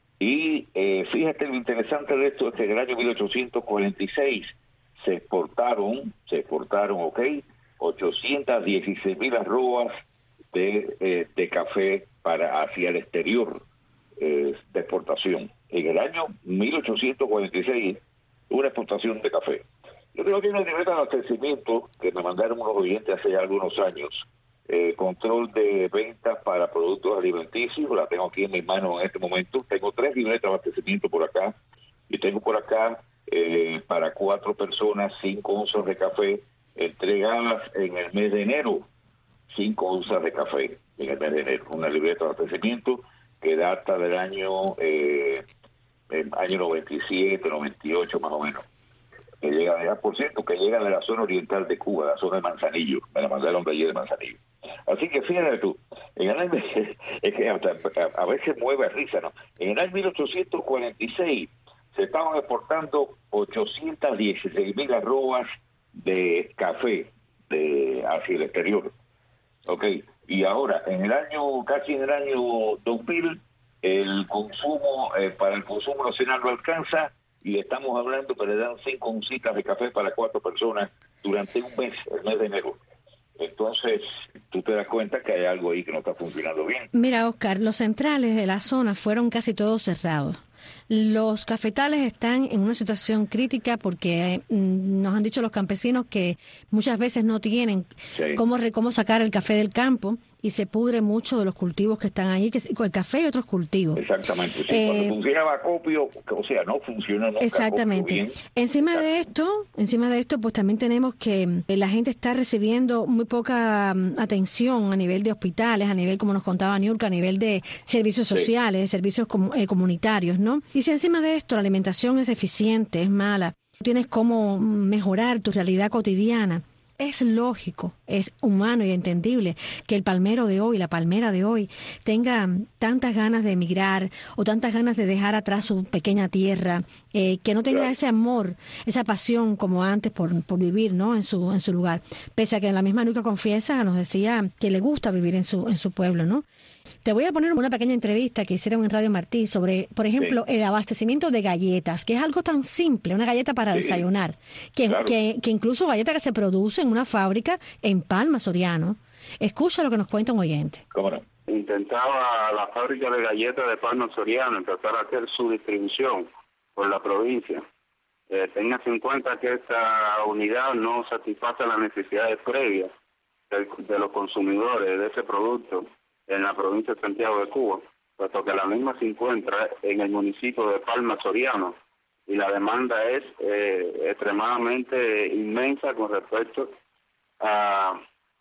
Y eh, fíjate, lo interesante de esto es que en el año mil ochocientos cuarenta y seis se exportaron, se exportaron, ok, ochocientas dieciséis mil arrobas de, eh, de café para hacia el exterior eh, de exportación. En el año mil ochocientos cuarenta y seis, una exportación de café. Yo creo que hay una libreta de abastecimiento que me mandaron unos oyentes hace ya algunos años. Eh, control de ventas para productos alimenticios, la tengo aquí en mis manos en este momento. Tengo tres libretas de abastecimiento por acá, y tengo por acá eh, para cuatro personas cinco onzas de café entregadas en el mes de enero, cinco onzas de café en el mes de enero, una libreta de abastecimiento que data del año eh, el año noventa y siete, noventa y ocho más o menos, que llega de, por cierto, que llega de la zona oriental de Cuba, la zona de Manzanillo, me la mandaron de allí de Manzanillo. Así que fíjate tú, en el año, es que hasta, a, a veces mueve a risa, ¿no? En el año mil ochocientos cuarenta y seis se estaban exportando ochocientas dieciséis mil arrobas de café de hacia el exterior, ok, y ahora en el año, casi en el año dos mil, el consumo eh, para el consumo nacional lo alcanza, y estamos hablando que le dan cinco oncitas de café para cuatro personas durante un mes, el mes de enero. Entonces, tú te das cuenta que hay algo ahí que no está funcionando bien. Mira, Oscar, los centrales de la zona fueron casi todos cerrados. Los cafetales están en una situación crítica porque eh, nos han dicho los campesinos que muchas veces no tienen sí. cómo, cómo sacar el café del campo, y se pudre mucho de los cultivos que están allí, que es el café y otros cultivos. Exactamente. Sí, eh, cuando funcionaba acopio, o sea, no funciona nunca. Exactamente. Bien. Encima de esto, encima de esto, pues también tenemos que eh, la gente está recibiendo muy poca um, atención a nivel de hospitales, a nivel, como nos contaba Niurka, a nivel de servicios sociales, sí. servicios com eh, comunitarios, ¿no? Y si encima de esto la alimentación es deficiente, es mala, no tienes cómo mejorar tu realidad cotidiana, es lógico, es humano y entendible que el palmero de hoy, la palmera de hoy, tenga tantas ganas de emigrar o tantas ganas de dejar atrás su pequeña tierra, eh, que no tenga claro. ese amor, esa pasión como antes por, por vivir, ¿no? en su en su lugar. Pese a que la misma Niurka Confiesa nos decía que le gusta vivir en su en su pueblo, ¿no? Te voy a poner una pequeña entrevista que hicieron en Radio Martí sobre, por ejemplo, sí. el abastecimiento de galletas, que es algo tan simple, una galleta para sí. desayunar, que, claro. que, que incluso galleta que se produce en una fábrica en Palma Soriano. Escucha lo que nos cuenta un oyente. ¿Cómo no? Intentaba la fábrica de galletas de Palma Soriano empezar a hacer su distribución por la provincia. Eh, téngase en cuenta que esta unidad no satisface las necesidades previas de, de los consumidores de ese producto en la provincia de Santiago de Cuba, puesto que la misma se encuentra en el municipio de Palma Soriano, y la demanda es eh, extremadamente inmensa con respecto a,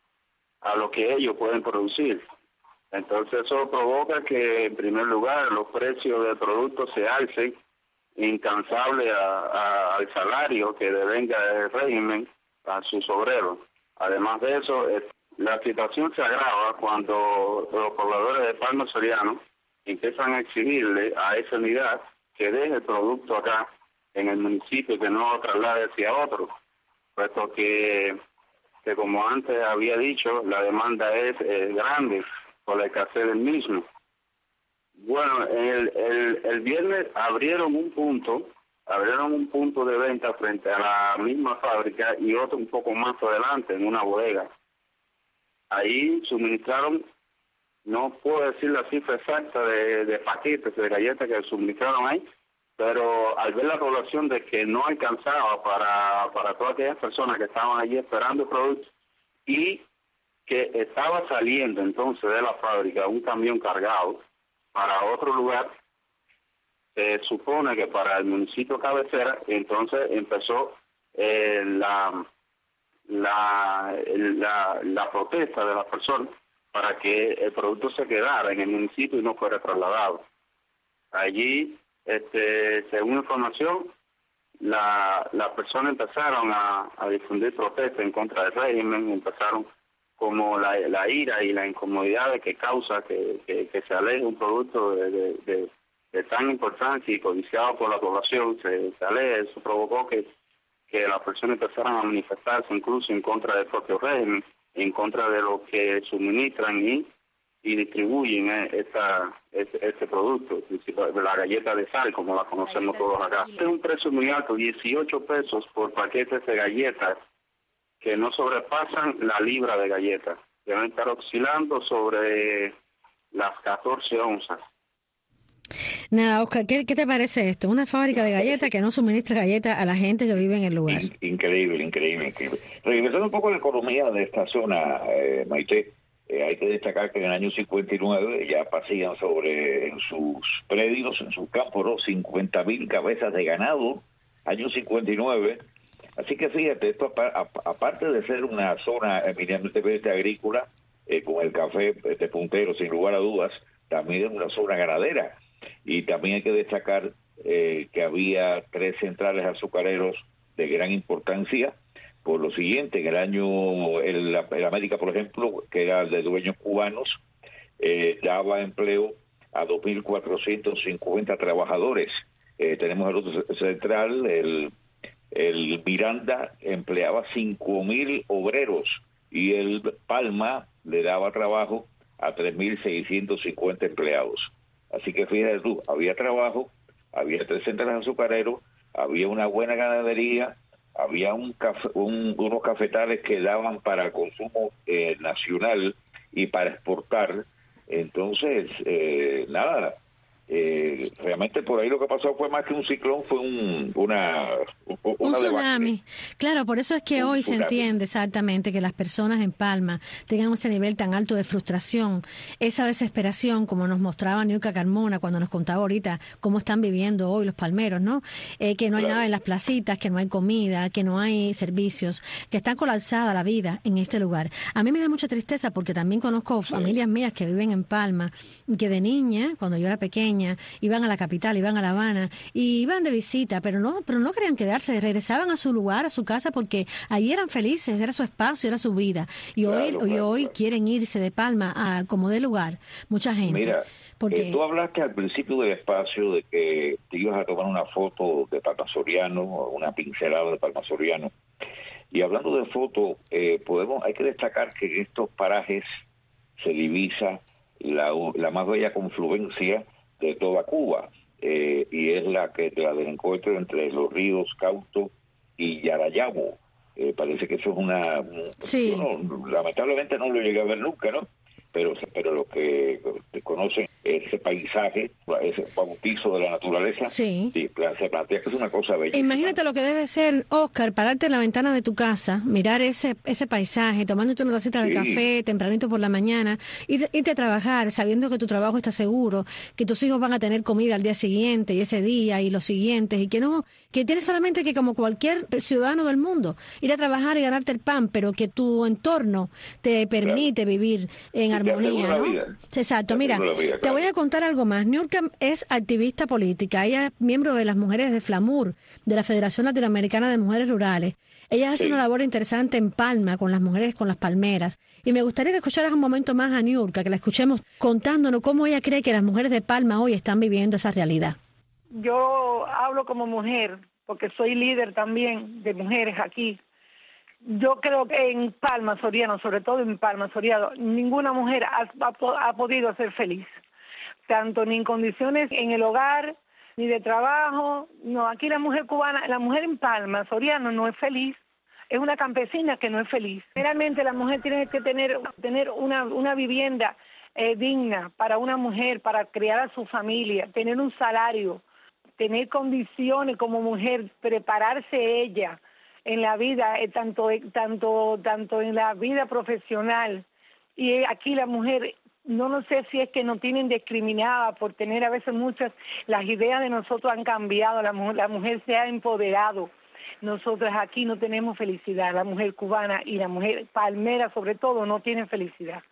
a lo que ellos pueden producir. Entonces eso provoca que, en primer lugar, los precios del producto se alcen incansable a, a, al salario que devenga el régimen a sus obreros. Además de eso, es, la situación se agrava cuando los pobladores de Palma Soriano empiezan a exigirle a esa unidad que deje el producto acá en el municipio, que no lo traslade hacia otro, puesto que, que como antes había dicho, la demanda es eh, grande por la escasez del mismo. Bueno, el, el, el viernes abrieron un punto, abrieron un punto de venta frente a la misma fábrica y otro un poco más adelante en una bodega. Ahí suministraron, no puedo decir la cifra exacta de, de paquetes de galletas que suministraron ahí, pero al ver la población de que no alcanzaba para, para todas aquellas personas que estaban allí esperando el producto y que estaba saliendo entonces de la fábrica un camión cargado para otro lugar, se supone que para el municipio cabecera, entonces empezó eh, la, la, la, la protesta de las personas para que el producto se quedara en el municipio y no fuera trasladado. Allí, este, según información, la, las personas empezaron a, a difundir protestas en contra del régimen, empezaron como la, la ira y la incomodidad de que causa que, que, que se aleje un producto de, de, de, de tan importancia y codiciado por la población, se, se aleje. Eso provocó que, que las personas empezaran a manifestarse incluso en contra del propio régimen, en contra de lo que suministran y, y distribuyen eh, esta, este, este producto, la galleta de sal, como la conocemos todos acá. Este es un precio muy alto, dieciocho pesos por paquetes de galletas, que no sobrepasan la libra de galletas. Deben estar oscilando sobre las catorce onzas. Nada, Oscar, ¿qué, ¿qué te parece esto? Una fábrica de galletas que no suministra galletas a la gente que vive en el lugar. Increíble, increíble, increíble. Regresando un poco a la economía de esta zona, eh, Maite, eh, hay que destacar que en el año cincuenta y nueve ya pasían sobre en sus predios, en sus campos, ¿no? cincuenta mil cabezas de ganado, año cincuenta y nueve. Así que fíjate, esto aparte de ser una zona eminentemente agrícola, eh, con el café de puntero, sin lugar a dudas, también es una zona ganadera. Y también hay que destacar eh, que había tres centrales azucareros de gran importancia. Por lo siguiente, en el año, en la, en América, por ejemplo, que era de dueños cubanos, eh, daba empleo a dos mil cuatrocientos cincuenta trabajadores. Eh, tenemos el otro central, el El Miranda empleaba cinco mil obreros y el Palma le daba trabajo a tres mil seiscientos cincuenta empleados. Así que fíjate tú, había trabajo, había tres centrales azucareros, había una buena ganadería, había un café, un, unos cafetales que daban para consumo eh, nacional y para exportar. Entonces, eh, nada, Eh, realmente por ahí lo que pasó fue más que un ciclón, fue un, una, una un tsunami. Debacle. Claro, por eso es que Un hoy se tsunami. entiende exactamente que las personas en Palma tengan ese nivel tan alto de frustración, esa desesperación, como nos mostraba Niurka Carmona cuando nos contaba ahorita cómo están viviendo hoy los palmeros, ¿no? Eh, que no hay Claro. nada en las placitas, que no hay comida, que no hay servicios, que está colapsada la vida en este lugar. A mí me da mucha tristeza porque también conozco familias mías que viven en Palma y que de niña, cuando yo era pequeña, iban a la capital, iban a La Habana y iban de visita, pero no, pero no querían quedarse, regresaban a su lugar, a su casa, porque allí eran felices, era su espacio, era su vida. Y Claro, hoy, claro, y hoy claro. quieren irse de Palma a como de lugar, mucha gente. Mira, porque eh, tú hablaste al principio del espacio de que te ibas a tomar una foto de Palma Soriano, una pincelada de Palma Soriano. Y hablando de foto, eh, podemos, hay que destacar que en estos parajes se divisa la, la más bella confluencia de toda Cuba, eh, y es la que la del encuentro entre los ríos Cauto y Yarayabo. Eh, parece que eso es una... Sí. Yo no, lamentablemente no lo llegué a ver nunca, ¿no? Pero, pero los que conocen ese paisaje, ese bautizo de la naturaleza, Sí. se plantea que es una cosa bella. imagínate lo que debe ser, Oscar, pararte en la ventana de tu casa, mirar ese ese paisaje, tomándote una tacita de Sí. café tempranito por la mañana, ir, irte a trabajar sabiendo que tu trabajo está seguro, que tus hijos van a tener comida al día siguiente y ese día y los siguientes, y que no, que tienes solamente que, como cualquier ciudadano del mundo, ir a trabajar y ganarte el pan, pero que tu entorno te permite vivir en te armonía, asegura ¿no? la vida. Exacto, Te mira, asegura la vida, te claro. voy a contar algo más. Niurka es activista política, ella es miembro de las mujeres de FLAMUR, de la Federación Latinoamericana de Mujeres Rurales. Ella hace Sí. una labor interesante en Palma, con las mujeres, con las palmeras. Y me gustaría que escucharas un momento más a Niurka, que la escuchemos contándonos cómo ella cree que las mujeres de Palma hoy están viviendo esa realidad. Yo hablo como mujer, porque soy líder también de mujeres aquí. Yo creo que en Palma Soriano, sobre todo en Palma Soriano, ninguna mujer ha, ha, ha podido ser feliz, tanto ni en condiciones en el hogar, ni de trabajo. No, aquí la mujer cubana, la mujer en Palma Soriano no es feliz. Es una campesina que no es feliz. Realmente la mujer tiene que tener, tener una, una vivienda eh, digna para una mujer, para criar a su familia, tener un salario, tener condiciones como mujer, prepararse ella en la vida, eh, tanto, tanto, tanto en la vida profesional. Y aquí la mujer, no, no sé si es que nos tienen discriminada por tener a veces muchas, las ideas de nosotros han cambiado, la mujer, la mujer se ha empoderado. Nosotras aquí no tenemos felicidad, la mujer cubana y la mujer palmera sobre todo no tienen felicidad,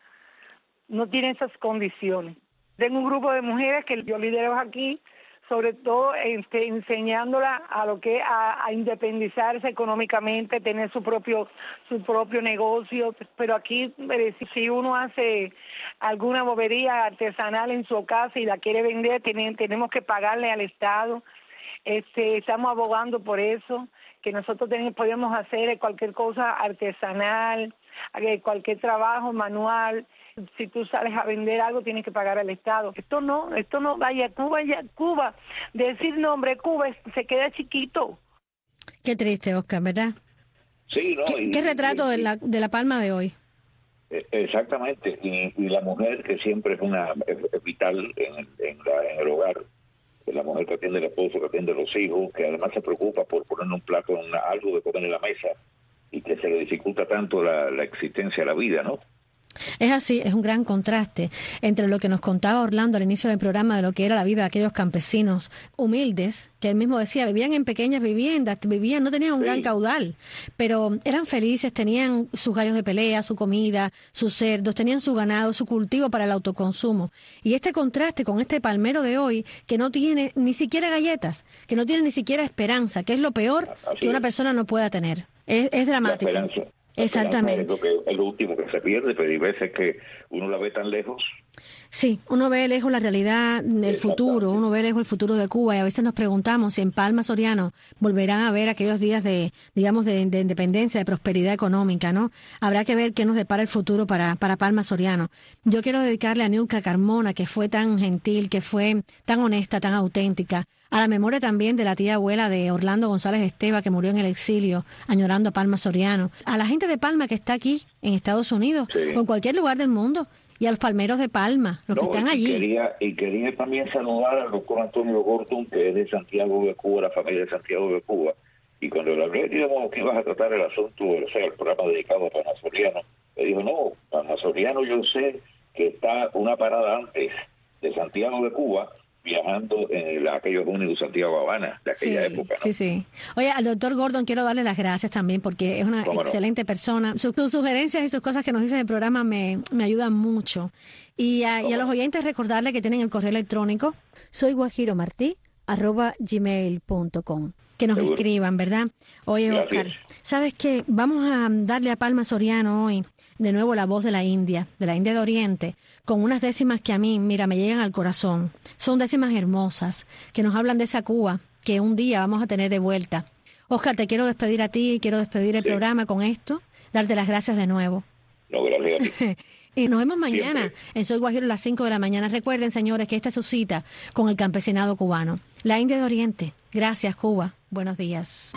no tienen esas condiciones. Tengo un grupo de mujeres que yo lidero aquí, sobre todo este, enseñándola a lo que a, a independizarse económicamente, tener su propio su propio negocio, pero aquí si uno hace alguna bobería artesanal en su casa y la quiere vender, tiene, tenemos que pagarle al Estado. Este, estamos abogando por eso, que nosotros tenemos, podemos hacer cualquier cosa artesanal, cualquier trabajo manual. Si tú sales a vender algo, tienes que pagar al Estado. Esto no, esto no, vaya, Cuba, ya, Cuba, decir nombre Cuba se queda chiquito. Qué triste, Oscar, ¿verdad? Sí, ¿no? ¿Qué, y, qué retrato y, de la de la Palma de hoy? Exactamente, y, y la mujer que siempre es una es, es vital en, en, la, en el hogar, la mujer que atiende al esposo, que atiende a los hijos, que además se preocupa por poner un plato, una, algo de comer en la mesa, y que se le dificulta tanto la, la existencia, la vida, ¿no? Es así, es un gran contraste entre lo que nos contaba Orlando al inicio del programa de lo que era la vida de aquellos campesinos humildes, que él mismo decía, vivían en pequeñas viviendas, vivían, no tenían un sí. gran caudal, pero eran felices, tenían sus gallos de pelea, su comida, sus cerdos, tenían su ganado, su cultivo para el autoconsumo. Y este contraste con este palmero de hoy, que no tiene ni siquiera galletas, que no tiene ni siquiera esperanza, que es lo peor así que una es. persona no pueda tener. Es, es dramático. La esperanza. Exactamente. Es lo, que, es lo último que se pierde, pero hay veces que uno la ve tan lejos. Sí, uno ve lejos la realidad del futuro, uno ve lejos el futuro de Cuba y a veces nos preguntamos si en Palma Soriano volverán a ver aquellos días de, digamos, de, de independencia, de prosperidad económica, ¿no? Habrá que ver qué nos depara el futuro para, para Palma Soriano. Yo quiero dedicarle a Niurka Carmona, que fue tan gentil, que fue tan honesta, tan auténtica, a la memoria también de la tía abuela de Orlando González Esteva, que murió en el exilio, añorando a Palma Soriano, a la gente de Palma que está aquí en Estados Unidos sí. o en cualquier lugar del mundo, y a los palmeros de Palma, los no, que están y allí. Quería, y quería también saludar al doctor Antonio Gordon, que es de Santiago de Cuba, la familia de Santiago de Cuba, y cuando le hablé, digamos, que ibas a tratar el asunto, o sea, el programa dedicado a Palma Soriano, le dijo, no, Palma Soriano yo sé que está una parada antes de Santiago de Cuba, viajando en la, aquellos únicos Santiago Habana de aquella sí, época, ¿no? Sí, sí. Oye, al doctor Gordon quiero darle las gracias también porque es una excelente no? persona. Sus, sus sugerencias y sus cosas que nos dicen en el programa me, me ayudan mucho. Y a, y a los oyentes recordarle que tienen el correo electrónico soy guajiro martí arroba gmail punto com. Que nos Seguro. escriban, ¿verdad? Oye, Oscar, ¿sabes qué? Vamos a darle a Palma Soriano hoy de nuevo la voz de la India, de la India de Oriente, con unas décimas que a mí, mira, me llegan al corazón. Son décimas hermosas, que nos hablan de esa Cuba que un día vamos a tener de vuelta. Oscar, te quiero despedir a ti, quiero despedir el sí. programa con esto, darte las gracias de nuevo. No, gracias a ti. Y nos vemos mañana Siempre. en Soy Guajiro a las cinco de la mañana. Recuerden, señores, que esta es su cita con el campesinado cubano. La India de Oriente. Gracias, Cuba. Buenos días.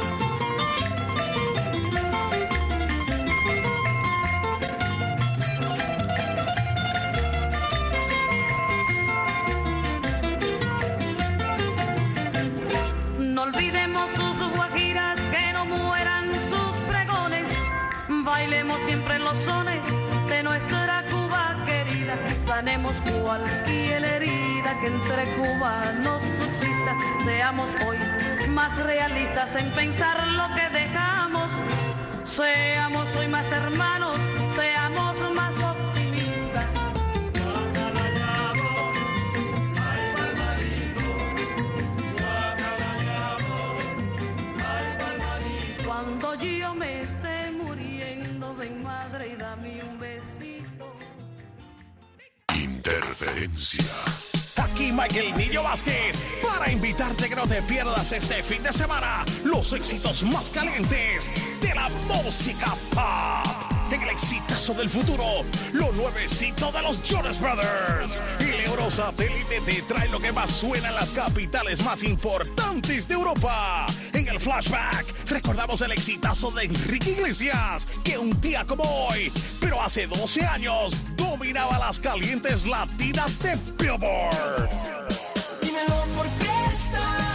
No olvidemos sus guajiras, que no mueran sus pregones. Bailemos siempre los sones de nuestra Cuba querida. Sanemos cualquier herida que entre cubanos subsista. Seamos hoy más realistas en pensar lo que dejamos. Seamos hoy más hermanos, seamos más optimistas. Cuando yo me esté muriendo, ven madre y dame un besito. Interferencia. Aquí Michael Nillo Vázquez para invitarte que no te pierdas este fin de semana los éxitos más calientes de la música pop. En el exitazo del futuro, lo nuevecito de los Jonas Brothers. Y Euro Satélite te trae lo que más suena en las capitales más importantes de Europa. En el flashback recordamos el exitazo de Enrique Iglesias, que un día como hoy, pero hace doce años, dominaba las calientes latinas de Billboard. Dímelo por qué estás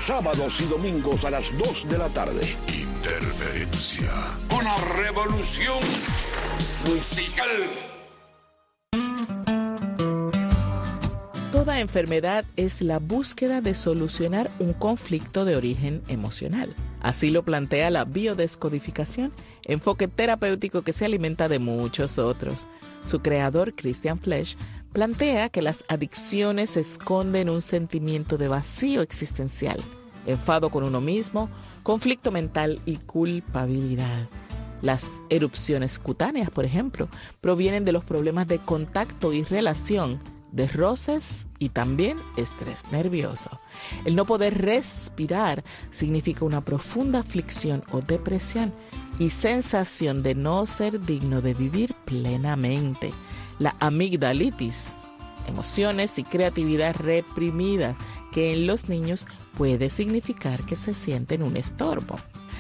sábados y domingos a las dos de la tarde. Interferencia. Una revolución musical. Toda enfermedad es la búsqueda de solucionar un conflicto de origen emocional. Así lo plantea la biodescodificación, enfoque terapéutico que se alimenta de muchos otros. Su creador, Christian Flesch, plantea que las adicciones esconden un sentimiento de vacío existencial, enfado con uno mismo, conflicto mental y culpabilidad. Las erupciones cutáneas, por ejemplo, provienen de los problemas de contacto y relación, de roces y también estrés nervioso. El no poder respirar significa una profunda aflicción o depresión y sensación de no ser digno de vivir plenamente. La amigdalitis, emociones y creatividad reprimida, que en los niños puede significar que se sienten un estorbo.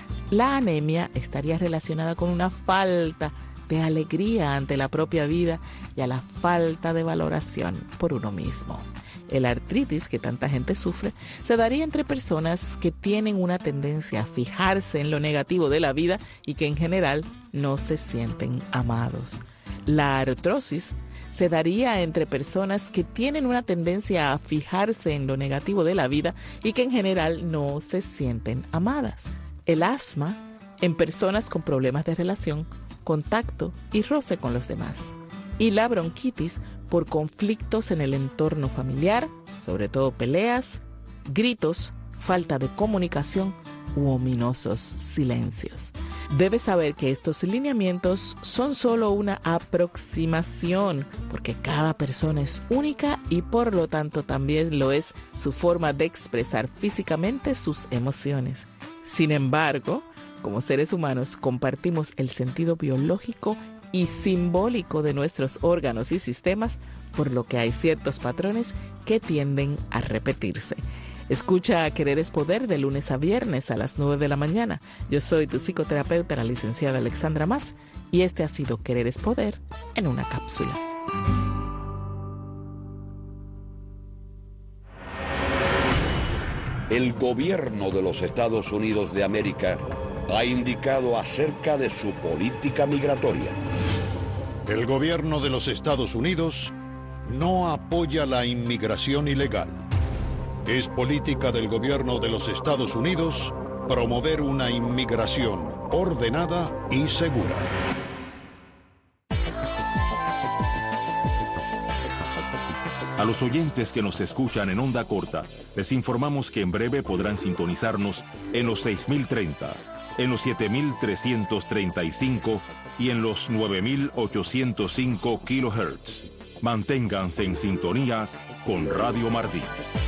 La anemia estaría relacionada con una falta de alegría ante la propia vida y a la falta de valoración por uno mismo. El artritis que tanta gente sufre se daría entre personas que tienen una tendencia a fijarse en lo negativo de la vida y que en general no se sienten amados. La artrosis se daría entre personas que tienen una tendencia a fijarse en lo negativo de la vida y que en general no se sienten amadas. El asma en personas con problemas de relación, contacto y roce con los demás. Y la bronquitis por conflictos en el entorno familiar, sobre todo peleas, gritos, falta de comunicación u ominosos silencios. Debes saber que estos lineamientos son solo una aproximación, porque cada persona es única y por lo tanto también lo es su forma de expresar físicamente sus emociones. Sin embargo, como seres humanos compartimos el sentido biológico y simbólico de nuestros órganos y sistemas, por lo que hay ciertos patrones que tienden a repetirse. Escucha a Querer es Poder de lunes a viernes a las nueve de la mañana. Yo soy tu psicoterapeuta, la licenciada Alexandra Mas, y este ha sido Querer es Poder en una cápsula. El gobierno de los Estados Unidos de América ha indicado acerca de su política migratoria. El gobierno de los Estados Unidos no apoya la inmigración ilegal. Es política del gobierno de los Estados Unidos promover una inmigración ordenada y segura. A los oyentes que nos escuchan en onda corta, les informamos que en breve podrán sintonizarnos en los seis mil treinta, en los siete mil trescientos treinta y cinco y en los nueve mil ochocientos cinco kilohertz. Manténganse en sintonía con Radio Martí.